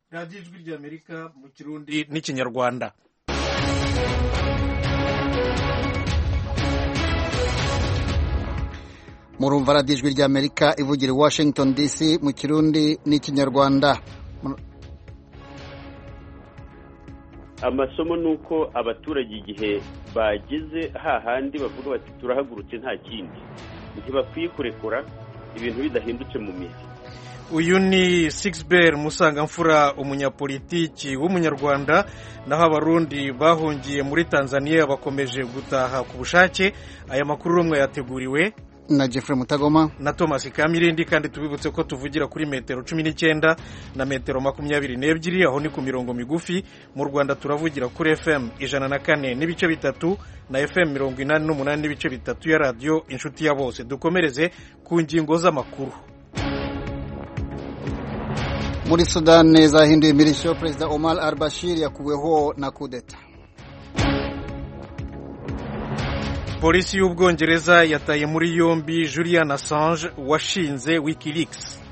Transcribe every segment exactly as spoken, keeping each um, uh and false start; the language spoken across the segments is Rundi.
radiyo ijwi ry'Amerika mu Kirundi n'ikinyarwanda. Murumva radiyo ijwi ry'Amerika ivugira i Washington D C mu Kirundi n'ikinyarwanda. Amasomo nuko abaturage igihe bageze hahandi bavuga bati turahagurutse nta kindi, ntibakwiye kurekura ibintu bidahindutse mu mizi. Uyu ni Sixbert Musangamfura, umunyapolitiki w'umunyarwanda, naho abarundi bahungiye muri Tanzania bakomeje gutaha ku bushake. Aya makuru rumwe yateguriwe na Jeffrey Mutagoma na Thomas Kamirindi, kandi tubibutse ko tuvugira kuri metero cumi n'icyenda na metero makumyabiri n'ebyiri, aho ni ku mirongo migufi. Mu Rwanda turavugira kuri F M ijana na kane n'ibice bitatu na F M mirongo inani n'umunani n'ibice bitatu ya radio Inshuti ya Bose. Dukomereze ku ngingo z'amakuru. Muri Sudan zahinduye imirishyo, Perezida Omar al-Bashir yakuweho na kudeta. Polisi y'Ubwongereza yataye muri yombi Julian Assange washinze WikiLeaks.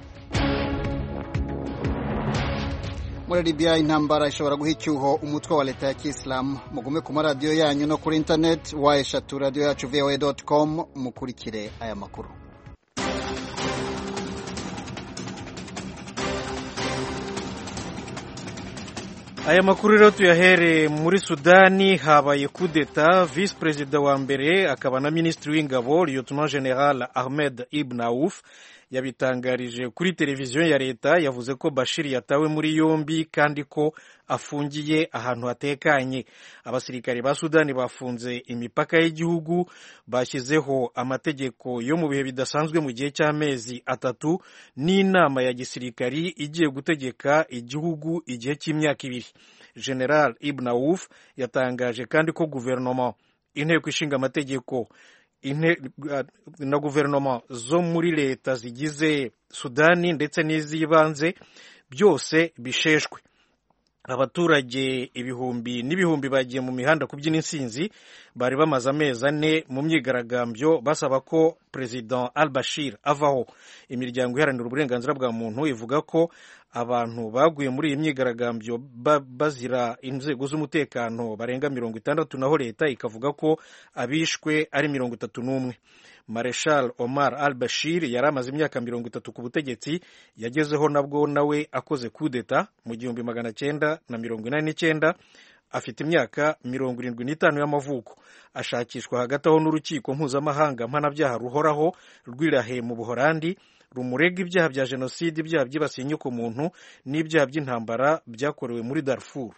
Muri Libya intambara ishobora guha icyuho umutwe wa leta ya Kiislamu. Mugume ku maradiyo yanyu no kuri internet wa eshatu radio yacu v o a dot com mukurikire aya makuru. Aya makuru rero tuyahere muri Sudani. Habaye kudeta. Vice President wa mbere akaba na Ministri w'ingabo Lieutenant General Ahmed Ibn Auf yabitangarije kuri televiziyo ya leta. Yavuze ko Bashir yatawe muri yombi kandi ko afungiye ahantu hatekanye. Abasirikare ba Sudani bafunze imipaka y'igihugu, bashyizeho amategeko yo mu bihe bidasanzwe mu gihe cy'amezi atatu n'inama ya gisirikari igiye gutegeka igihugu igihe cy'imyaka ibiri. General Ibn Auf yatangaje kandi ko guverinoma, inteko ishinga amategeko na guverinoma zo muri leta zigize Sudani ndetse n'iz'ibanze byose bisheshwe. Abaturage ibihumbi n'ibihumbi bagiye mu mihanda kubyina insinzi, bari bamaze amezi ane mu myigaragambyo basaba ko President al-Bashir avaho. Imiryango iharanira uburenganzira bwa muntu ivuga ko abantu baguye muri iyi myigaragambyo bazira inzego z'umutekano barenga mirongo itandatu, naho leta ikavuga ko abishwe ari mirongo itatu n'umwe. Marshal Omar al-Bashir yari amaze imyaka mirongo itatu ku butegetsi, yagezeho nabwo nawe akoze kudeta mu gihumbi magana cyenda na mirongo inani n'icyenda. Afite imyaka mirongo irindwi n'itanu y'amavuko. Ashakishwa hagati aho n'urukiko mpuzamahanga mpanabyaha ruhoraho rw'Irahe mu Buholandi rumurega ibyaha bya jenoside, ibyaha byibasiye inyokomuntu n'ibyaha by'intambara byakorewe muri Darfur.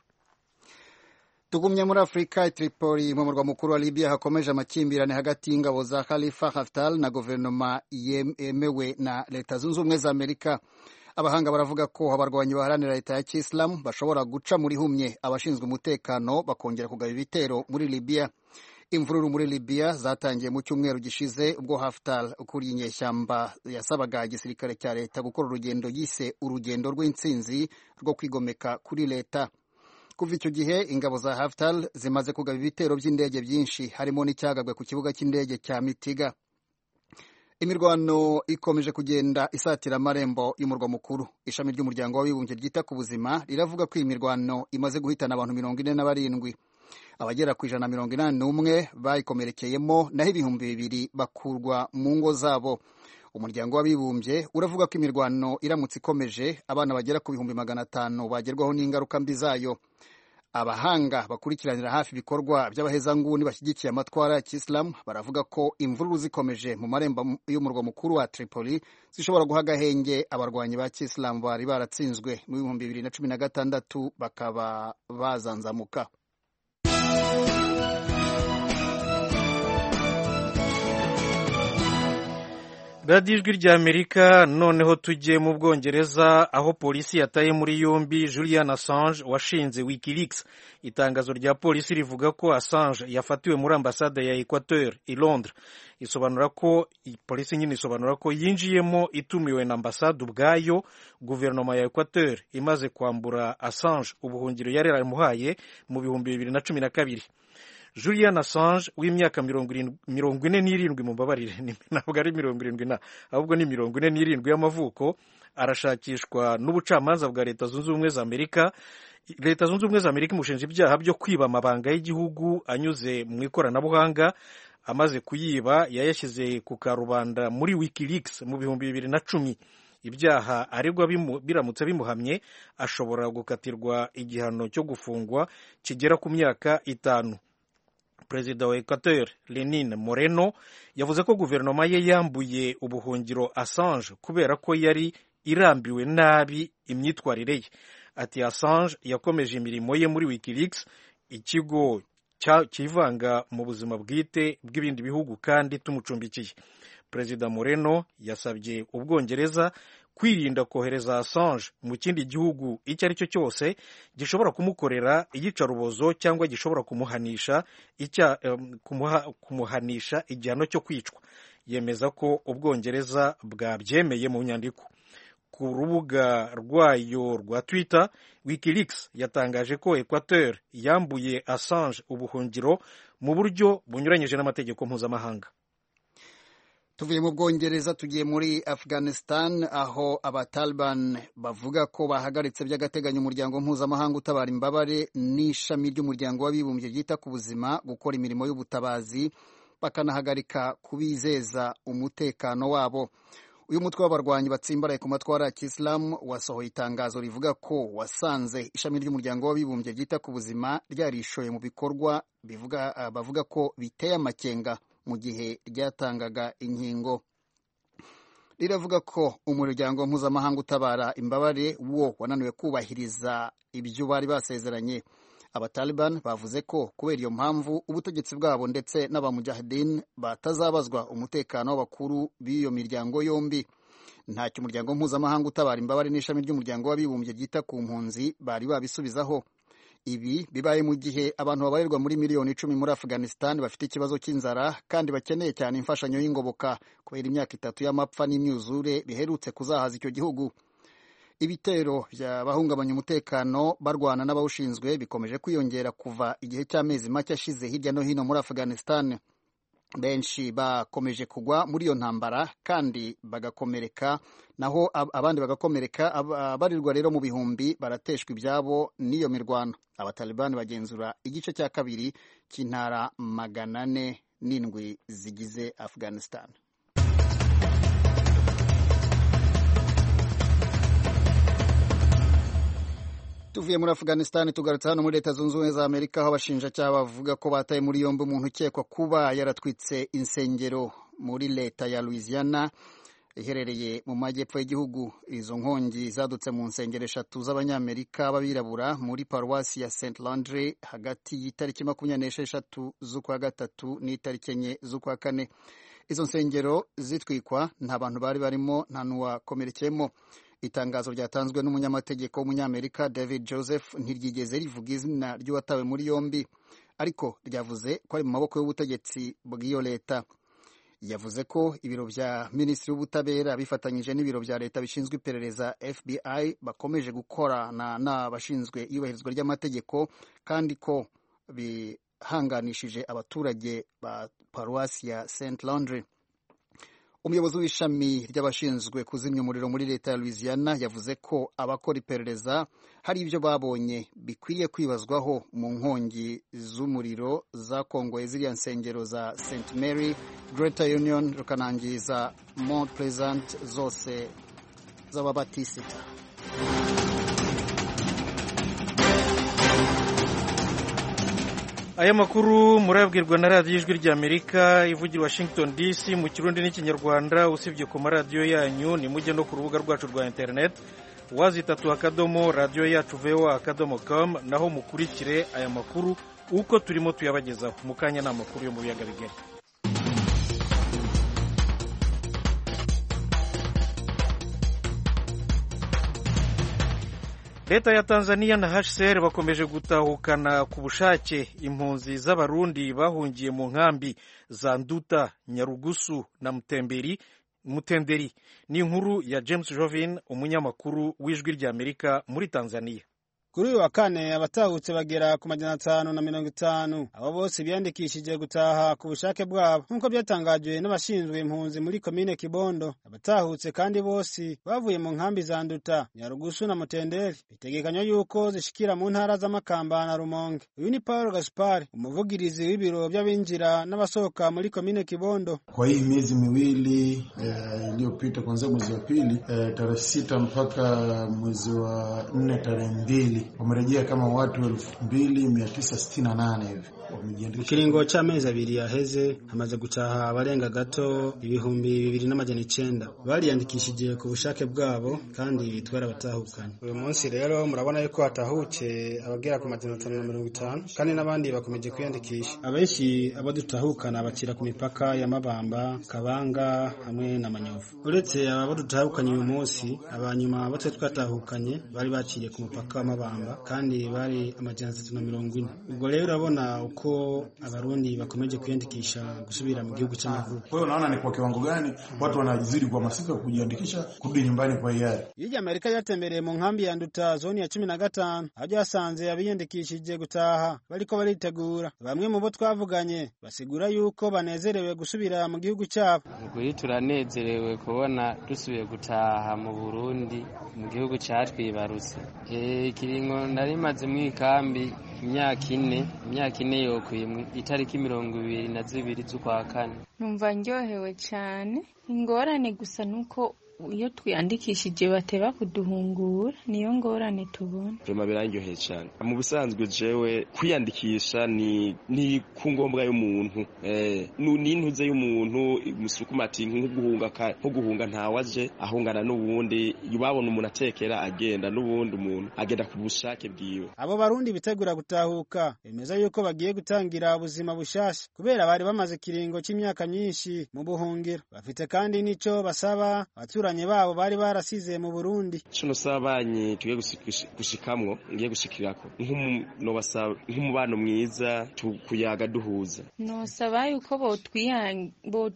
Tugumye muri Afrika, Tripoli mu murwa mukuru wa Libya hakomeje amakimbirane hagati y'ingabo za Khalifa Haftar na guverinoma yemewe na Leta Zunze Ubumwe za Amerika. Abahanga baravuga ko abarwanyi baharanira leta ya Kiislamu bashobora guca muri humye abashinzwe umutekano bakongera kugaba ibitero muri Libya. Imvururu muri Libya zatangiye mu cyumweru gishize ubwo Haftar ukuriye inyeshyamba yasabaga igisirikare cya leta gukora urugendo yise urugendo rw'intsinzi rwo kwigomeka kuri leta. Kuva icyo gihe ingabo za Haftar zimaze kugaba ibitero by'indege byinshi, harimo n'icyagabwe ku kibuga cy'indege cya Mitiga. Imirwano ikomeje kugenda isatira amarembo y'umurwa mukuru. Ishami ry'umuryango w'abibumbye ryita ku buzima riravuga ko iyi mirwano imaze guhitana abantu mirongo ine na barindwi. Abagera ku ijana na mirongo inani n'umwe bayikomerekeyemo, naho ibihumbi bibiri bakurwa mu ngo zabo. Umuryango w'abibumbye uravuga ko imirwano iramutse ikomeje, abana bagera ku bihumbi magana atanu bagerwaho n'ingaruka mbi zayo. Abahanga bakurikiranira hafi ibikorwa by'abahezanguni bashyigikiye amatwara ya Kiislamu baravuga ko imvururu zikomeje mu marembo y'umurwa mukuru wa Tripoli zishobora guha agahenge abarwanyi ba Kiislamu bari baratsinzwe mu bihumbi bibiri na cumi na gatandatu bakaba bazanzamuka. radiyo ijwi ry'Amerika. Noneho tujye mu Bwongereza aho polisi yataye muri yombi Julian Assange washinze WikiLeaks. Itangazo rya polisi rivuga ko Assange yafatiwe muri ambasade ya Equateur i Londres. Isobanura ko polisi nyine isobanura ko yinjiyemo itumiwe na ambasade ubwayo. Guverinoma ya Equateur imaze kwambura Assange ubuhungiro yari yaramuhaye mu bihumbi bibiri na cumi na kabiri. Julian Assange w'imyaka mirongo ine n'irindwi mu mbabarire ntabwo ari mirongo irindwi na ahubwo ni mirongo ine n'irindwi y'amavuko arashakishwa n'ubucamanza bwa leta zunze ubumwe za Amerika. Leta zunze ubumwe za Amerika imushinja ibyaha byo kwiba amabanga y'igihugu anyuze mu ikoranabuhanga. Amaze kuyiba yayashyize ku karubanda muri WikiLeaks mu bihumbi bibiri na cumi. Ibyaha aregwa biramutse bimuhamye ashobora gukatirwa igihano cyo gufungwa kigera ku myaka itanu. Perezida wa Equateur Lenin Moreno yavuze ko guverinoma ye yambuye ubuhungiro Assange kubera ko yari irambiwe nabi imyitwarire ye. Ati Assange yakomeje imirimo ye muri WikiLeaks, ikigo kivanga mu buzima bwite bw'ibindi bihugu kandi tumucumbikiye. Perezida Moreno yasabye Ubwongereza kwirinda kohereza Assange mu kindi gihugu icyo ari cyo cyose gishobora kumukorera iyicarubozo cyangwa gishobora kumuhanisha icya um, kumuha, kumuhanisha igihano cyo kwicwa. Yemeza ko Ubwongereza bwabyemeye mu nyandiko. Ku rubuga rwayo rwa Twitter, WikiLeaks yatangaje ko Equateur yambuye Assange ubuhungiro mu buryo bunyuranyije n'amategeko mpuzamahanga. Tuvuye mu Bwongereza tugiye muri Afghanistan aho abataliban bavuga ko bahagaritse by'agateganyo umuryango mpuzamahanga utabara imbabare n'ishami ry'umuryango w'abibumbye ryita ku buzima gukora imirimo y'ubutabazi, bakanahagarika kubizeza umutekano wabo. Uyu mutwe w'abarwanyi batsimbaraye ku matwara ya Kisilamu wasohoye itangazo rivuga ko wasanze ishami ry'umuryango w'abibumbye ryita ku buzima ryarishoye mu bikorwa bivuga uh, bavuga ko biteye amakenga mu gihe ryatangaga inkingo. Riravuga ko umuryango mpuzamahanga utabara imbabare wo wananiwe kubahiriza ibyo bari basezeranye. Abataliban bavuze ko kubera iyo mpamvu ubutegetsi bwabo ndetse n'abamujahideen batazabazwa umutekano w'abakuru b'iyo miryango yombi. Ntacyo umuryango mpuzamahanga utabara imbabare n'ishami ry'umuryango w'abibumbye ryita ku mpunzi bari babisubizaho. Ibi bibaye mu gihe abantu babarirwa muri miliyoni icumi muri Afghanistan bafite ikibazo cy'inzara kandi bakeneye cyane imfashanyo y'ingoboka kubera imyaka itatu y'amapfa n'imyuzure biherutse kuzahaza icyo gihugu. Ibitero by'abahungabanya umutekano barwana n'abawushinzwe bikomeje kwiyongera kuva igihe cy'amezi make ashize hirya no hino muri Afghanistan. Benshi bakomeje kugwa muri iyo ntambara kandi bagakomereka, naho abandi bagakomereka. Abarirwa rero mu bihumbi barateshwa ibyabo n'iyo mirwano. Abatalibani bagenzura igice cya kabiri cy'intara magana ane n'indwi zigize Afghanistan. Tuvuye muri Afghanistan tugarutse hano muri Leta Zunze Ubumwe za Amerika aho abashinjacyaha bavuga ko bataye muri yombi umuntu ukekwa kuba yaratwitse insengero muri leta ya Louisiana iherereye mu majyepfo y'igihugu. Izo nkongi zadutse mu nsengero eshatu z'abanyamerika b'abirabura muri paruwasi ya Saint Landry hagati y'itariki makumyabiri n'esheshatu z'ukwa gatatu n'itariki enye z'ukwa kane. Izo nsengero zitwikwa nta bantu bari barimo, nta n'uwakomerekeyemo. Itangazo ryatanzwe n'umunyamategeko w'umunyamerika David Joseph ntiryigeze rivuga izina ry'uwatawe muri yombi, ariko ryavuze ko ari mu maboko y'ubutegetsi bw'iyo leta. Yavuze ko ibiro bya Minisitiri w'Ubutabera bifatanyije n'ibiro bya leta bishinzwe iperereza F B I bakomeje gukorana n'abashinzwe iyubahirizwa ry'amategeko kandi ko bihanganishije abaturage ba paruwasi ya Saint Landry. Umuyobozi w'ishami ry'abashinzwe kuzimya umuriro muri leta ya Louisiana yavuze ko abakora iperereza hari ibyo babonye bikwiriye kwibazwaho mu nkongi z'umuriro zakongoye ziriya nsengero za Saint Mary, Greater Union, rukanangiza Mount Pleasant zose z'ababatisita. Aya makuru murabwirwa na radiyo ijwi ry'Amerika ivugira Washington D C mu Kirundi n'Ikinyarwanda. Usibye ku maradiyo yanyu ni mujye no ku rubuga rwacu rwa internet wazitatu akadomo radiyo yacu voa akadomo com, naho mukurikire aya makuru uko turimo tuyabagezaho. Mu kanya n'amakuru yo mu biyaga bigari. Leta ya Tanzania na H C R bakomeje gutahukana ku bushake impunzi z'abarundi bahungiye mu nkambi za Nduta, Nyarugusu na Mutemberi Mutenderi. Ni inkuru ya James Jovin, umunyamakuru w'ijwi ry'Amerika muri Tanzania. Kuri uyu wa kane abatahutse bagera ku majana atanu na mirongo itanu. Abo bose biyandikishije gutaha ku bushake bwabo nk'uko byatangajwe n'abashinzwe impunzi muri komine Kibondo. Abatahutse kandi bose bavuye mu nkambi za Nduta, Nyarugusu na Mutenderi. Bitegekanywa yuko zishikira mu ntara z'Amakamba na Rumonge. Uyu ni Paul Gaspar, umuvugirizi w'ibiro by'abinjira n'abasohoka muri komine Kibondo. Kwa hii miezi miwili iliyopita, eh, kuanzia mwezi wa pili eh, tarehe sita mpaka mwezi wa nne tarehe mbili wamerejea kama watu elfu mbili mia tisa sitini na nane hivi. Kiringo c'amezi abiri yaheze hamaze gutaha abarenga gato ibihumbi bibiri n'amajana icenda bariyandikishije ku bushake bwabo kandi twarabatahukanye. Uyu munsi rero murabona yuko hatahuke abagera ku majana atanu na mirongo itanu kandi n'abandi bakomeje kwiyandikisha. Abenshi abo dutahukana bakira ku mipaka ya Mabamba, Kabanga hamwe na Manyovu. Uretse abo dutahukanye uyu munsi, abanyuma batwe twatahukanye bari baciye ku mupaka wa Mabamba kandi bari amajana atatu na mirongo ine. Ubwo rero urabona ko abarundi bakomeje kwiyandikisha gusubira mu gihugu cy'amavuko. Kwa hiyo naona ni kwa kiwango gani watu wanazidi kwa masika kujiandikisha kurudi nyumbani kwa hiari. Yije Amerika yatembereye mu nkambi ya Nduta zone ya cumi na gatanu aho yasanze abiyandikishije gutaha bariko baritegura. Bamwe mu bo twavuganye basigura yuko banezerewe gusubira mu gihugu cyabo. Kuri turanezerewe kubona dusubiye gutaha mu Burundi mu gihugu cyatwibarutse. Eh kiringo ndarimaze mu ikambi imyaka ine imyaka ine yokuye itariki mirongo ibiri na zibiri z'ukwa kane. Numva ndyohewe cyane. Ingorane gusa nuko iyo twiyandikishije bateba kuduhungura, niyo ngorane tubona. Prema birangyoheye cyane. Mu busanzwe jewe kwiyandikisha ni ni kungombwa y'umuntu, eh ni intuze y'umuntu musukumati nk'uguhunga nko guhunga ntawaje ahungana n'ubundi yubabona umuntu atekera agenda n'ubundi umuntu agenda ku bushake bwiwe. Abo barundi bitegura gutahuka bemeza yuko bagiye gutangira ubuzima bushasha kubera bari bamaze kiringo cy'imyaka myinshi mu buhungiro. Bafite kandi nico basaba abatura babo bari barasize mu Burundi. Cuno sabanye tugiye gushikamwo ngiye gushikirako nk'umuntu basaba nk'umubano mwiza tukuyaga duhuza. No sabaye uko bo twiyang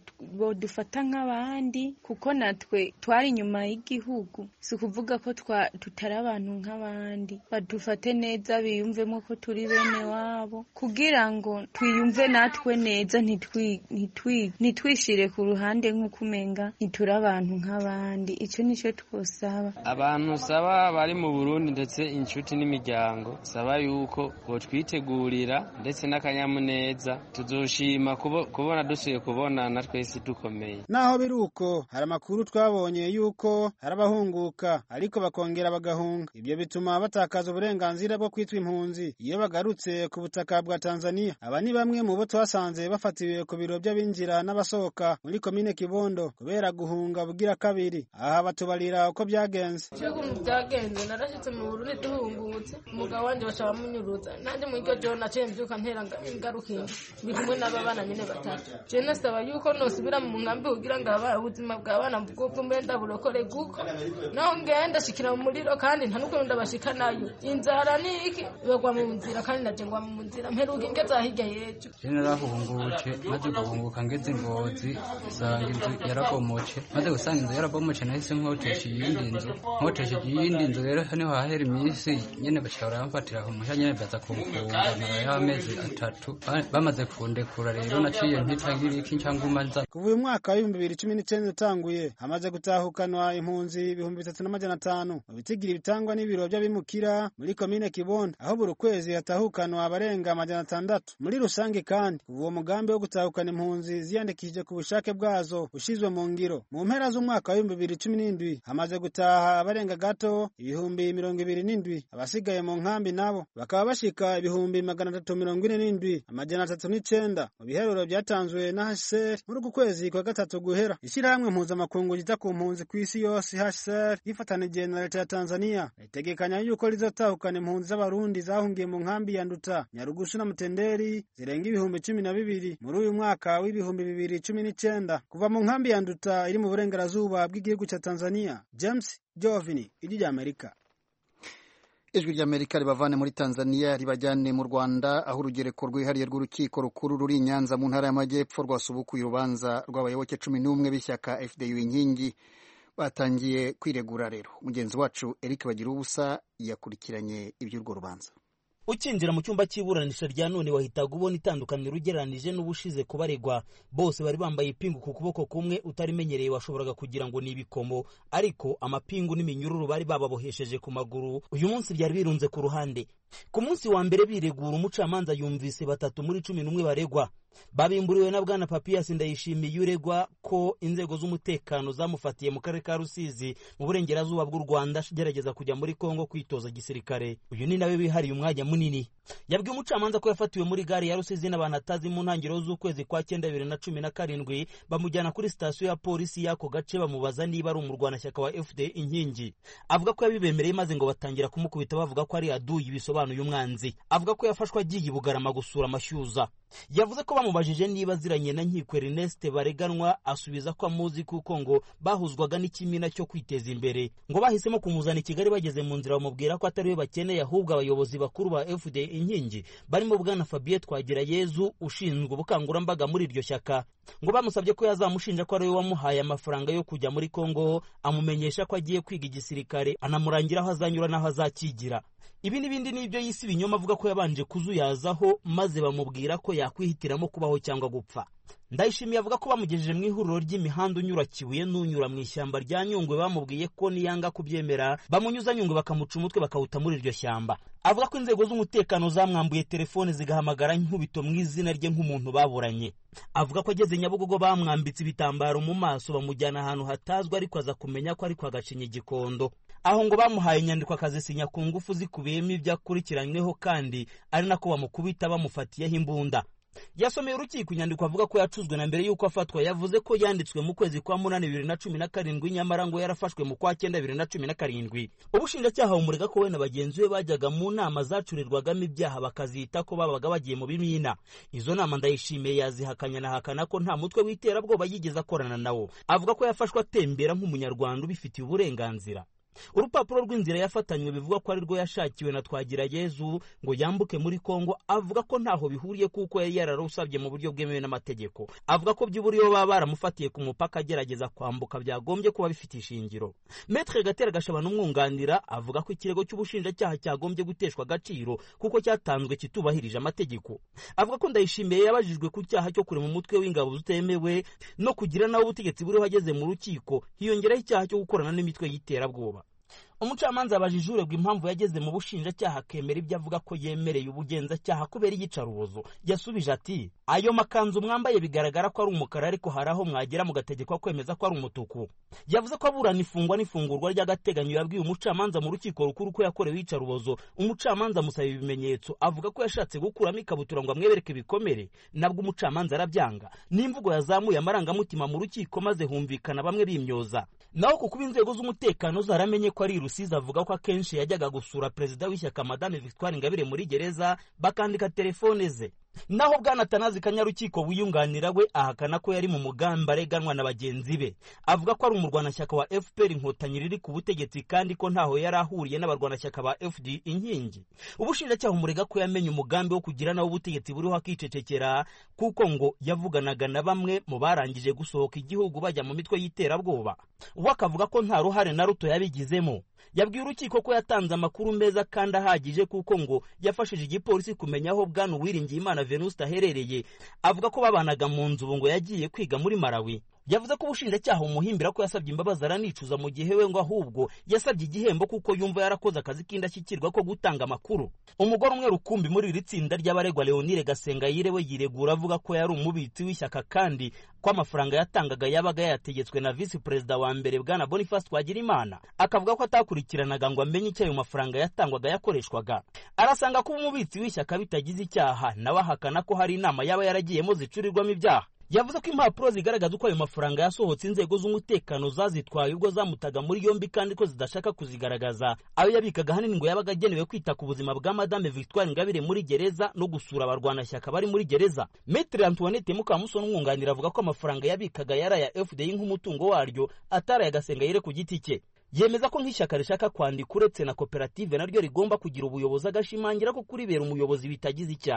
bo dufata nk'abandi kuko natwe twari nyuma y'igihugu. Si kuvuga ko tutari abantu nk'abandi. Badufate neza biyumvemo ko turi bene wabo kugira ngo twiyumve natwe neza ntitwi ntitwi nitwishire ku ruhande nk'uko umenga ntituri abantu nk'abandi. Icyo nico twosaba abantu saba bari mu Burundi ndetse inshuti n'imiryango saba yuko bo twitegurira ndetse n'akanyamuneza tuzoshima kubona dusuye kubona na twese dukomeye. Naho biruko hari amakuru twabonye yuko harabahunguka ariko bakongera bagahunga. Ibyo bituma batakaza uburenganzira bwo kwitwa impunzi iyo bagarutse ku butaka bwa Tanzania. Aba ni bamwe mu bo twasanze bafatiwe ku biro by'abinjira n'abasohoka muri komine Kibondo kubera guhunga bugira kabiri. Aha batubarira uko byagenze. Cyo byagenze narashitse mu Burundi duhungutse umugabo wanje bashaba munyuruza nanje mu iryo joro naciye mbyuka ntera ingarukinga ndi kumwe n'abana nyine batatu. Je nasaba yuko nosubira mu nkambi kugira ngo aba ubuzima bw'abana bwo mbenda burokore guko naho ngenda shikira mu muriro kandi nta nuko ndabashika nayo inzara niki bagwa mu nzira kandi naje ngwa mu nzira mperuka ingeza hirya yejo. Je narahungutse maze guhunguka ngeze Ngozi sanga inzu yarabomoce maze gusanga inzu yarabomoce nahise nkotesha iyindi nzu nkotesha iyindi nzu rero niho hahera iminsi nyene bashobora bamfatira ku musha nyene baza kumfunga y'amezi atatu bamaze kundekura rero naciye ntitangira iki cyangwa nza. Kuva uyu mwaka wa bibiri na cumi n'icyenda utanguye hamaze gutahukanwa impunzi ibihumbi bitatu n'amajana atanu mu bitigira bitangwa n'ibiro by'abimukira muri komine Kibondo aho buri kwezi hatahukanwa abarenga amajana atandatu. Muri rusange kandi uwo mugambi wo gutahukana impunzi ziyandikishije ku bushake bwazo ushizwe mu ngiro. Mu mpera z'umwaka wa bibiri na cumi n'indwi hamaze gutaha abarenga gato ibihumbi mirongo ibiri n'indwi. Abasigaye mu nkambi nabo bakaba bashika ibihumbi magana atatu mirongo ine n'indwi amajana atatu n'icenda mu biheruro byatanzwe na H C R muri uku kwezi kwa gatatu guhera. Ishyirahamwe mpuzamakungu ryita ku mpunzi ku isi yose H C R rifatanije na leta ya Tanzania ritegekanya yuko rizotahukana impunzi z'abarundi zahungiye mu nkambi ya Nduta, Nyarugusu na Mutenderi zirenga ibihumbi cumi na bibiri muri uyu mwaka w'ibihumbi bibiri cumi n'icenda kuva mu nkambi ya Nduta iri mu burengerazuba bw'igihugu cya Tanzania. James Jovini, Ijwi ry'Amerika. Ijwi ry'Amerika ribavane muri Tanzania ribajyane mu Rwanda aho urugereko rwihariye rw'urukiko rukuru ruri Nyanza mu ntara y'Amajyepfo rwasubukuye urubanza rw'abayoboke cumi n'umwe b'ishyaka F D U inkingi batangiye kwiregura rero. Mugenzi wacu Eric Bagirubusa yakurikiranye iby'urwo rubanza. Ukinjira mu cyumba cy'iburanisha rya none wahitaga ubona itandukaniro ugereranije n'ubushize kubaregwa. Bose bari bambaye ipingu ku kuboko kumwe utarimenyereye washoboraga kugira ngo ni ibikomo, ariko amapingu n'iminyururu bari bababohesheje ku maguru uyu munsi byari birunze ku ruhande. Ku munsi wa mbere biregura, umucamanza yumvise batatu muri cumi n'umwe baregwa. Babimburiwe na Bwana Papias Ndayishimiye uregwa ko inzego z'umutekano zamufatiye mu karere ka Rusizi mu burengerazuba bw'u Rwanda gerageza kujya muri Kongo kwitoza gisirikare. Uyu ni nawe wihariye umwanya munini. Yabwiye umucamanza ko yafatiwe muri gare ya Rusizi n'abantu atazi mu ntangiriro z'ukwezi kwa cyenda bibiri na cumi na karindwi, bamujyana kuri sitasiyo ya polisi y'ako gace bamubaza niba ari umurwanashyaka wa F D Inkingi. Avuga ko yabibemereye maze ngo batangira kumukubita bavuga ko ari aduyi bisobanuye umwanzi. Avuga ko yafashwe agiye i Bugarama gusura amashyuza. Yavuze ko bamubajije niba ziranye na Nkiko Ernest bareganwa, asubiza ko amuzi kuko ngo bahuzwaga n'ikimina cyo kwiteza imbere. Ngo bahisemo kumuzana i Kigali, bageze mu nzira bamubwira ko atari we bakeneye ahubwo abayobozi bakuru ba F D Inkingi barimo Bwana Fabien Twagirayezu ushinzwe ubukangurambaga muri iryo shyaka. Ngo bamusabye ko yazamushinja ko ari we wamuhaye amafaranga yo kujya muri Kongo, amumenyesha ko agiye kwiga igisirikare, anamurangira aho azanyura n'aho azakigira. Ibi n'ibindi nibyo yisi binyoma avuga ko yabanje kuzuyazaho maze bamubwira ko yakwihitiramo kubaho cyangwa gupfa. Ndayishimiye avuga ko bamugejeje mu ihuriro ry'imihanda unyura Kibuye n'unyura mu ishyamba rya Nyungwe, bamubwiye ko niyanga kubyemera bamunyuza Nyungwe bakamuca umutwe bakawuta muri iryo shyamba. Avuga ko inzego z'umutekano zamwambuye telefone zigahamagara nkubito mu izina rye nk'umuntu baburanye. Avuga ko ageze Nyabugogo bamwambitse ibitambaro mu maso bamujyana ahantu hatazwi, ariko aza kumenya ko ari kwa Gacinya Gikondo. Aho ngo bamuhaye inyandiko akazisinya ku ngufu zikubiyemo ibyo akurikiranyweho, kandi ari nako bamukubita bamufatiyeho imbunda. Yasomeye urukiko inyandiko avuga ko yacuzwe na mbere y'uko afatwa. Yavuze ko yanditswe mu kwezi kwa munani bibiri na cumi na karindwi, nyamara ngo yarafashwe mu kwa cyenda bibiri na cumi na karindwi. Ubushinjacyaha bumurega ko we na bagenzi be bajyaga mu nama zacurirwagamo ibyaha bakazita ko babaga bagiye mu bimina. Izo nama Ndayishimiye yazihakanya na hakana ko nta mutwe w'iterabwoba yigeze akorana nawo. Avuga ko yafashwe atembera nk'umunyarwanda ubifitiye uburenganzira. Urupapuro rw'inzira yafatanywe bivuga ko ari rwo yashakiwe na Twagirayezu ngo yambuke muri Kongo. Avuga ko ntaho bihuriye kuko yari yararusabye mu buryo bwemewe n'amategeko. Avuga ko by'uburiyo baba baramufatiye ku mupaka agerageza kwambuka byagombye kuba bifite ishingiro. Maître Gatera Gashabana umwunganira avuga ko ikirego cy'ubushinjacyaha cyagombye guteshwa agaciro kuko cyatanzwe kitubahirije amategeko. Avuga ko Ndayishimiye yabajijwe ku cyaha cyo kurema umutwe w'ingabo zutemewe no kugira nawo ubutegetsi buriho hageze mu rukiko hiyongeraho icyaha cyo gukorana n'imitwe y'iterabwoba. Umucamanza abajije uregwa impamvu yageze mu bushinjacyaha akemera ibyo avuga ko yemereye ubugenzacyaha kubera iyicarubozo. Yasubije ati, ayo makanzu mwambaye bigaragara ko ari umukara, ariko hari aho mwagera mugategekwa kwemeza ko ari umutuku. Yavuze ko aburana ifungwa n'ifungurwa ry'agateganyo yabwiye umucamanza mu rukiko rukuru ko yakorewe iyicarubozo. Umucamanza amusaba ibimenyetso, avuga ko yashatse gukuramo ikabutura ngo amwebereke ibikomere, nabwo umucamanza arabyanga. N'imvugo yazamuye amarangamutima mu rukiko maze humvikana bamwe bimyoza. Naho ku kuba inzego z'umutekano zaramenye ko ari Rusizi, avuga ko akenshi yajyaga gusura perezida w'ishyaka Madame Victoire Ingabire muri gereza bakandika telefone ze. Naho Bwana Tanazi Kanyarukiko wiyunganira we ahakana ko yari mu mugambi areganwa na bagenzi be. Avuga ko ari umurwanashyaka wa F P R Inkotanyi riri ku butegetsi kandi ko ntaho yari ahuriye n'abarwanashyaka ba F D Inkingi. Ubushinjacyaha umurega ko yamenye umugambi wo kugira nawo ubutegetsi buriho akicecekera kuko ngo yavuganaga na bamwe mu barangije gusohoka igihugu bajya mu mitwe y'iterabwoba. Uwo akavuga ko nta ruhare na ruto yabigizemo. Yabwiye urukiko ko yatanze amakuru meza kandi ahagije kuko ngo yafashije igipolisi kumenya aho Bwana Uwiringiyimana Venuste aherereye. Avuga ko babanaga mu nzu ngo yagiye kwiga muri Malawi. Yavuze ko ubushinjacyaha umuhimbira ko yasabye imbabazi aranicuza mu gihe we ngo ahubwo yasabye igihembo kuko yumva yarakoze akazi k'indashyikirwa ko gutanga amakuru. Umugore umwe rukumbi muri iri tsinda ry'abaregwa Leonire Gasengayire we yiregura avuga ko yari umubitsi w'ishyaka kandi ko amafaranga yatangaga yabaga yategetswe na Vice Perezida wa mbere Bwana Boniface Twagirimana. Akavuga ko atakurikiranaga ngo amenye icyo ayo mafaranga yatangwaga yakoreshwaga. Arasanga ko umubitsi w'ishyaka bitagize icyaha, nawe ahakana ko hari inama yaba yaragiyemo zicurirwamo ibyaha. Yavuze ko impapuro zigaragaza uko ayo mafaranga yasohotse inzego z'umutekano zazitwaye ubwo zamutaga muri yombi kandi ko zidashaka kuzigaragaza. Ayo yabikaga hanini ngo yabaga agenewe kwita ku buzima bwa Madame Victoire Ingabire muri gereza no gusura abarwanashyaka bari muri gereza. Maître Antoinette Mukamusoni umwunganira avuga ko amafaranga yabikaga yari aya F D I nk'umutungo waryo atari Gasengayire ku giti cye. Yemeza ko nk'ishyaka rishaka kwandika uretse na koperative naryo rigomba kugira ubuyobozi, agashimangira ko kuribera umuyobozi bitagize icyaha.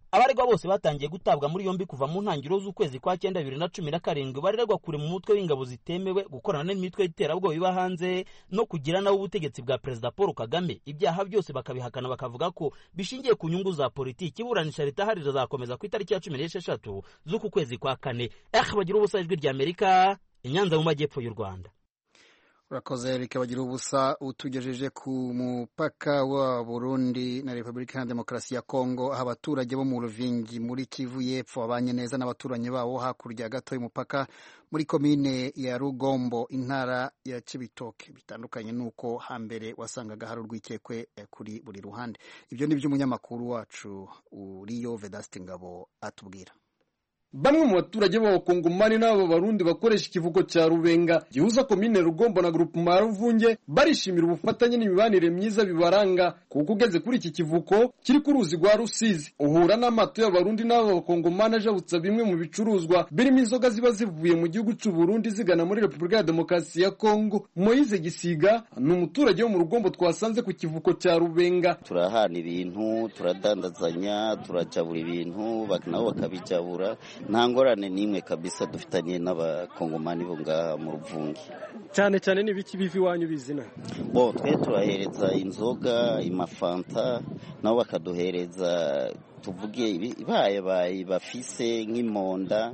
abaregwa bose batangiye gutabwa muri yombi kuva mu ntangiriro z'ukwezi kwa cyenda bibiri na cumi na karindwi barerwa kure mu mutwe w'ingabo zitemewe gukorana n'imitwe y'iterabwoba iba hanze no kugira nabo ubutegetsi bwa Perezida Paul Kagame. Ibyaha byose bakabihakana bakavuga ko bishingiye ku nyungu za politiki. Iburanisha ritahari rizakomeza ku itariki ya cumi n'esheshatu z'uku kwezi kwa kane. Eh bagira ubusa ijwi rya Amerika i Nyanza mu majyepfo y'u Rwanda. Urakoze Eric bagira ubusa utugejeje ku mupaka wa Burundi na Repubulika ya Demokarasi ya Kongo, aho abaturage bo mu Ruvingi muri Kivu y'Epfo babanye neza n'abaturanyi babo hakurya gato y'umupaka muri komine ya Rugombo intara ya Cibitoke. Bitandukanye nuko hambere wasangaga hari urwikekwe kuri buri ruhande. Ibyo ni by'umunyamakuru wacu Uriyo Vedaste Ngabo atubwira. Bamwe mu baturage b'abakongomani n'abo barundi bakoresha ikivugo cya Rubenga gihuza komine Rugombo na groupement Ruvunge barishimira ubufatanye n'imibanire myiza bibaranga, kuko ugeze kuri iki kivuko kiri ku ruzi rwa Rusizi uhura n'amato y'abarundi n'abo bakongomani ajabutsa bimwe mu bicuruzwa birimo inzoga ziba zivuye mu gihugu cy'u Burundi zigana muri Repubulika ya Demokarasi ya Kongo. Moise Gisiga ni umuturage wo mu Rugombo twasanze ku kivuko cya Rubenga. Turahana ibintu, turadandazanya, turajabura ibintu nabo bakabijabura, nta ngorane nimwe kabisa dufitanye n'abakongomani bo ngaha mu Ruvungi. Cyane cyane n'ibiki bivi wanyu bizina? Bo twe turahereza inzoga, imafanta, nabo bakaduhereza tuvuge ibaye bayi bafise nk'imonda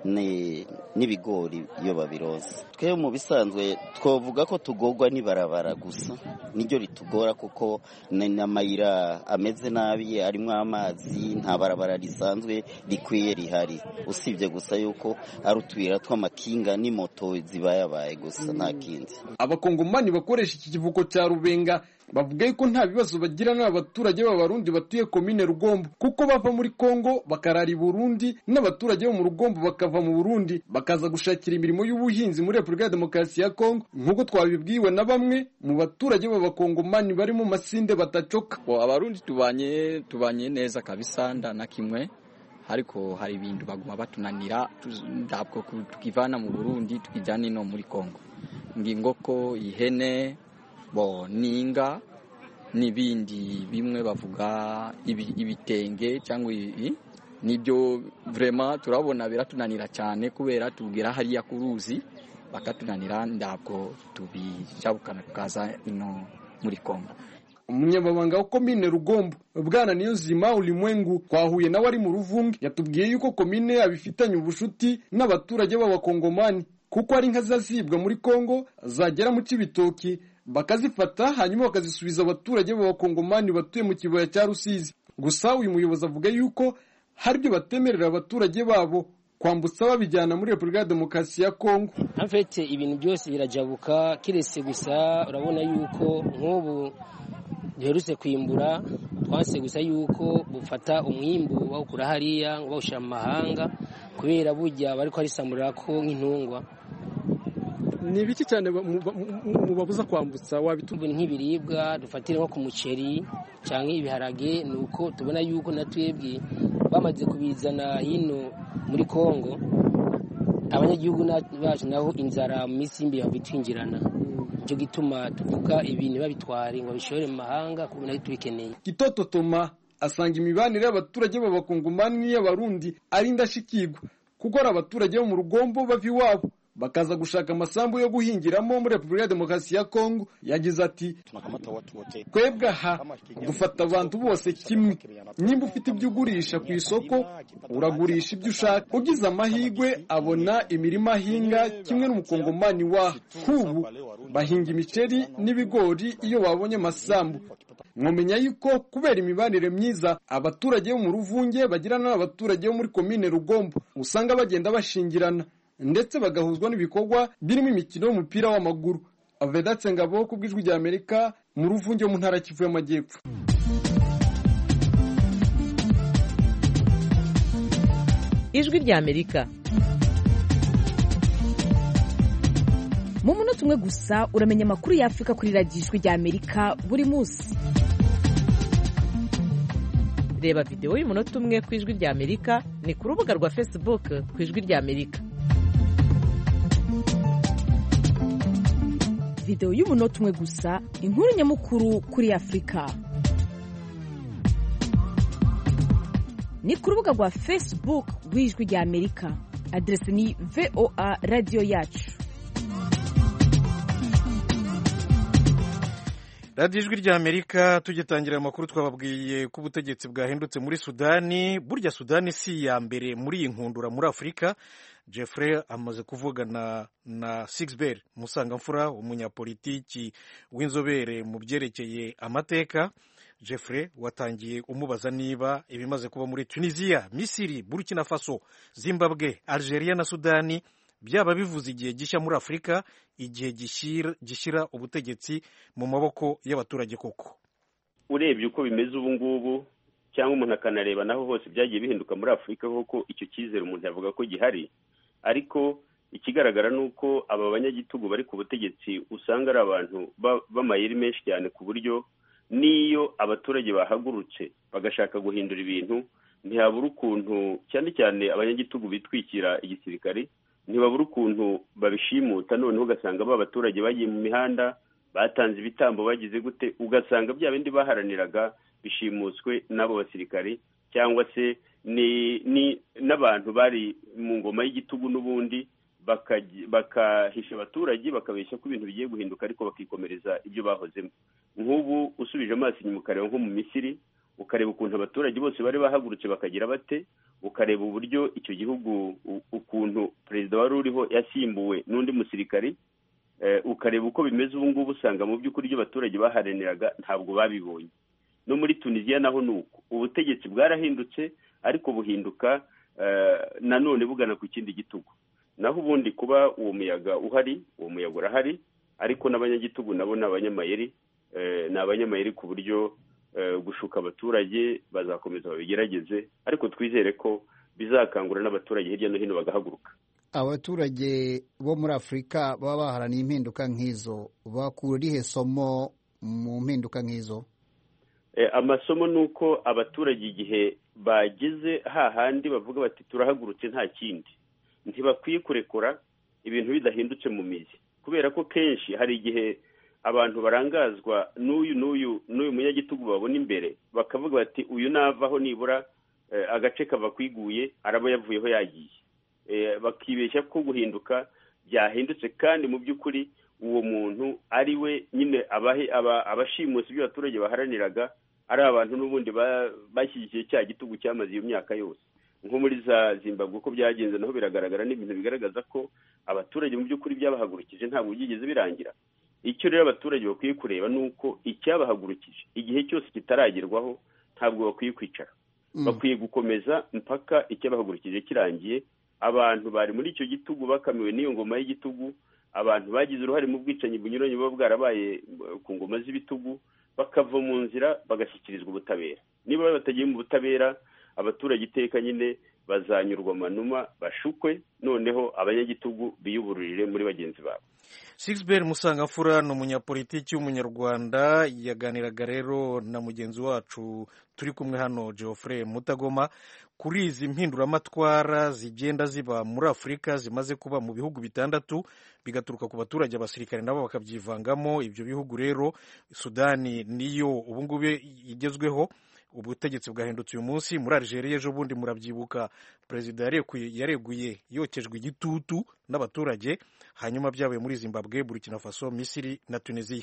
n'ibigori iyo babiroza. Twe mu bisanzwe twovuga ko tugorwa nibarabara gusa, niryo ritugora kuko n'amayira ameze nabi, arimo amazi, nta barabara risanzwe rikwiye rihari, usibye gusa yuko ari utwira tw'amakinga n'imoto zibayabaye gusa nta kindi. Abakongomani bakoresha iki kivuko cya Rubenga bavuga ko nta bibazo bagira n'abaturage b'abarundi batuye komine Rugombo, kuko bava muri Kongo bakarara i Burundi, n'abaturage bo mu Rugombo bakava mu Burundi bakaza gushakira imirimo y'ubuhinzi muri Repubulika ya Demokarasi ya Kongo, nk'uko twabibwiwe na bamwe mu baturage b'abakongomani bari mu Masinde batacoka. Abarundi tubanye tubanye neza kabisa ndana kimwe, ariko hari ibintu baguma batunanira ndabwo tukivana mu Burundi tukijana ino muri Kongo, ngingoko ihene bo ninga nibindi bimwe bavuga ibitenge cyangwa nibyo vraiment turabona biratunanira cyane kubera tubwira hariya kuruzi bakatunanira ndabwo tubijabukana tukaza ino muri Kongo. Umunyamabanga wa komine Rugombo Bwana Niyonzima Ulimwengu twahuye nawe ari mu Ruvungi yatubwiye yuko komine abifitanye ubushuti n'abaturage b'abakongomani, kuko ari inka zazibwa muri Kongo zagera mu Cibitoki bakazifata hanyuma bakazisubiza abaturage b'abakongomani batuye mu kibaya cya Rusizi. Gusa uyu muyobozi avuga yuko hari byo batemerera abaturage babo kwambutsa babijyana muri Repubulika ya Demokarasi ya Kongo. Afite ibintu byose birajabuka kirese gusa urabona yuko nk'ubu duherutse kwimbura twanse gusa yuko bufata umwimbu bawukura hariya ngo bawushira mu mahanga kubera burya bariko arisamurira ko nk'intungwa. Ni ibiki cyane mubabuza kwambutsa wabitumbura nk'ibiribwa dufatira nko ku muceri cyangwa ibiharage, nuko tubona yuko natwebwe bamaze kubizana hino muri Kongo abanyagihugu bacu naho inzara mu minsi y'imbere babitwinjirana, cyo gituma tuvuga ibintu babitware ngo bishore mu mahanga kubona ari tubikeneye. Kitoto Toma asanga imibanire y'abaturage b'abakongomani n'iy'abarundi ari ndashikirwa, kuko ari abaturage bo mu Rugombo bava iwabo bakaza gushaka amasambu yo guhingiramo muri Repubulika ya Demokarasi ya Kongo. Yagize ati twebwe aha dufata abantu bose kimwe, nimba ufite ibyo ugurisha ku isoko uragurisha ibyo ushaka, ugize amahigwe abona imirima ahinga kimwe n'umukongomani wa nk'ubu bahinga imiceri n'ibigori iyo babonye amasambu. Mwomenya yuko kubera imibanire myiza abaturage bo mu Ruvunge bagirana n'abaturage bo muri komine Rugombo usanga bagenda bashingirana ndetse bagahuzwa n'ibikorwa birimo imikino y'umupira w'amaguru. Vedatse Ngabo ku bw'ijwi rya Amerika mu Ruvunge mu ntara Kivu y'Amajyepfo. Ijwi rya Amerika mu munota umwe gusa uramenya amakuru y'Afrika kuri radiyo Ijwi rya Amerika buri munsi. Reba video y'umunota umwe ku Ijwi rya Amerika ni ku rubuga rwa Facebook ku Ijwi rya Amerika. Video y'umunota umwe gusa, inkuru nyamukuru kuri Afrika. ni ku rubuga rwa Facebook rw'Ijwi rya Amerika, adresi ni V O A radiyo yacu. radiyo Ijwi rya Amerika. Tugitangira amakuru twababwiye ko ubutegetsi bwahindutse muri Sudani. Burya Sudani si iya mbere muri iyi nkundura muri Afurika. Jeffrey amaze kuvugana na Sixbert Musangamfura, umunyapolitiki w'inzobere mu byerekeye amateka. Jeffrey watangiye umubaza niba ibimaze kuba muri Tunisia, Misiri, Burkina Faso, Zimbabwe, Algeria na Sudani byaba bivuze igihe gishya muri Afurika, igihe gishyira ubutegetsi mu maboko y'abaturage koko. Urebye uko bimeze ubu ngubu cyangwa umuntu akanareba naho hose byagiye bihinduka muri Afurika, koko icyo cyizere umuntu yavuga ko gihari, ariko ikigaragara ni uko aba banyagitugu bari ku butegetsi usanga ari abantu b'amayeri menshi cyane, ku buryo niyo abaturage bahagurutse bagashaka guhindura ibintu ntihabura ukuntu, cyane cyane abanyagitugu bitwikira igisirikare, ntibabura ukuntu babishimuta, noneho ugasanga ba baturage bagiye mu mihanda batanze ibitambo bagize gute, ugasanga bya bindi baharaniraga bishimuswe n'abo basirikare, cyangwa se ni ni n'abantu bari mu ngoma y'igitugu n'ubundi bakahisha abaturage bakabeshya ko ibintu bigiye guhinduka, ariko bakikomereza ibyo bahozemo. Nk'ubu usubije amaso inyuma ukareba nko mu Misiri, ukareba ukuntu abaturage bose bari bahagurutse bakagira bate, ukareba uburyo icyo gihugu ukuntu perezida wari uriho yasimbuwe n'undi musirikari, ukareba uko bimeze ubu ngubu, usanga mu by'ukuri ibyo abaturage baharaniraga ntabwo babibonye. No muri Tunisia naho ni uko, ubutegetsi bwarahindutse ariko buhinduka nanone bugana ku kindi gitugu. Naho ubundi kuba uwo muyaga uhari, uwo muyaga urahari, ariko n'abanyagitugu nabo ni abanyamayeri, ni abanyamayeri ku buryo gushuka abaturage bazakomeza babigerageze, ariko twizere ko bizakangura n'abaturage hirya no hino bagahaguruka. Abaturage bo muri Afurika baba baharaniye impinduka nk'izo bakura rihe somo mu mpinduka nk'izo? Amasomo ni uko abaturage igihe bageze hahandi bavuga bati turahagurutse nta kindi, ntibakwiye kurekura ibintu bidahindutse mu mizi, kubera ko kenshi hari igihe abantu barangazwa n'uyu n'uyu n'uyu munyagitugu babona imbere, bakavuga bati uyu navaho nibura agace kava kwiguye araba yavuyeho yagiye, bakibeshya ko guhinduka byahindutse, kandi mu by'ukuri uwo muntu ari we nyine abashimusi ibyo abaturage baharaniraga ari abantu n'ubundi bashyigikiye cya gitugu cyamaze iyo myaka yose. Nko muri za Zimbabwe uko byagenze naho biragaragara, n'ibintu bigaragaza ko abaturage mu by'ukuri byabahagurukije ntabwo byigeze birangira. Icyo rero abaturage bakwiye kureba ni uko icyabahagurukije igihe cyose kitaragerwaho ntabwo bakwiye kwicara, bakwiye gukomeza mpaka icyabahagurukije kirangiye. Abantu bari muri icyo gitugu bakamiwe n'iyo ngoma y'igitugu, abantu bagize uruhare mu bwicanyi bunyuranye buba bwarabaye ku ngoma z'ibitugu, bakava mu nzira bagashyikirizwa ubutabera. Niba batagiye mu butabera, abaturage iteka nyine bazanyurwa amanuma bashukwe, noneho abanyagitugu biyubururire muri bagenzi babo. Sixbert Musangamfura ni umunyapolitiki w'umunyarwanda, yaganiraga rero na mugenzi wacu turi kumwe hano Geoffrey Mutagoma kuri izi mpinduramatwara zigenda ziba muri Afurika, zimaze kuba mu bihugu bitandatu bigaturuka ku baturage, abasirikare nabo bakabyivangamo. Ibyo bihugu rero Sudani niyo ubu ngubu igezweho, ubutegetsi bwahindutse uyu munsi. Muri Algeria ejo bundi murabyibuka, perezida yareguye yokejwe igitutu n'abaturage, hanyuma byabaye muri Zimbabwe, Burkina Faso, Misiri na Tunisia.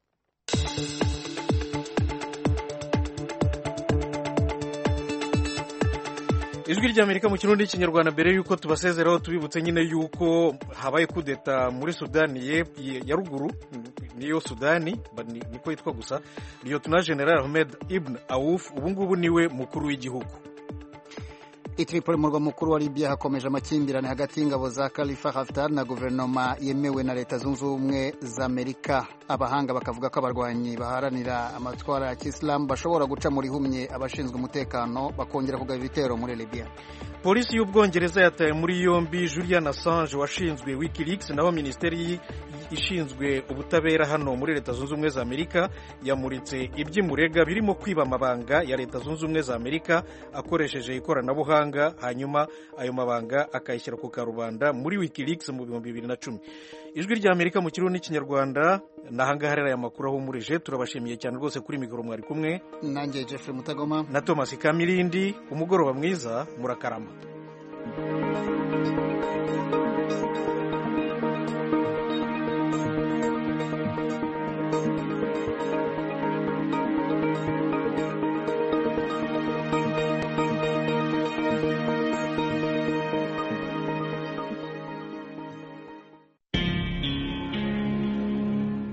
Ijwi ry'Amerika mu Kirundi n'Ikinyarwanda. Mbere yuko tubasezeraho tubibutse nyine yuko habaye kudeta muri Sudani ya ruguru, niyo Sudani niko yitwa gusa. Lieutenant General Ahmed Ibn Auf ubu ngubu niwe mukuru w'igihugu. I Tripoli, murwa mukuru wa Libya, hakomeje amakimbirane hagati y'ingabo za Khalifa Haftar na guverinoma yemewe na Leta Zunze Ubumwe za Amerika. Abahanga bakavuga ko abarwanyi baharanira amatwara ya Kisilamu bashobora guca muri humye abashinzwe umutekano bakongera kugaba ibitero muri Libya. Polisi y'Ubwongereza yataye muri yombi Julian Assange washinzwe WikiLeaks, naho Minisiteri ishinzwe ubutabera hano muri leta zunze ubumwe za amerika yamuritse iby'imurega birimo kwiba amabanga ya leta zunze ubumwe za amerika akoresheje ikoranabuhanga hanyuma ayo mabanga akayishyira ku karubanda muri wikileaks mu bihumbi bibiri na cumi. Ijwi rya Amerika mu kirundi n'ikinyarwanda nahangaha rero aya makuru ahumurije. Turabashimiye cyane rwose kuri mikoro mwari kumwe nanjye Jeffrey Mutagoma na Thomas Kamilindi. Umugoroba mwiza, murakarama.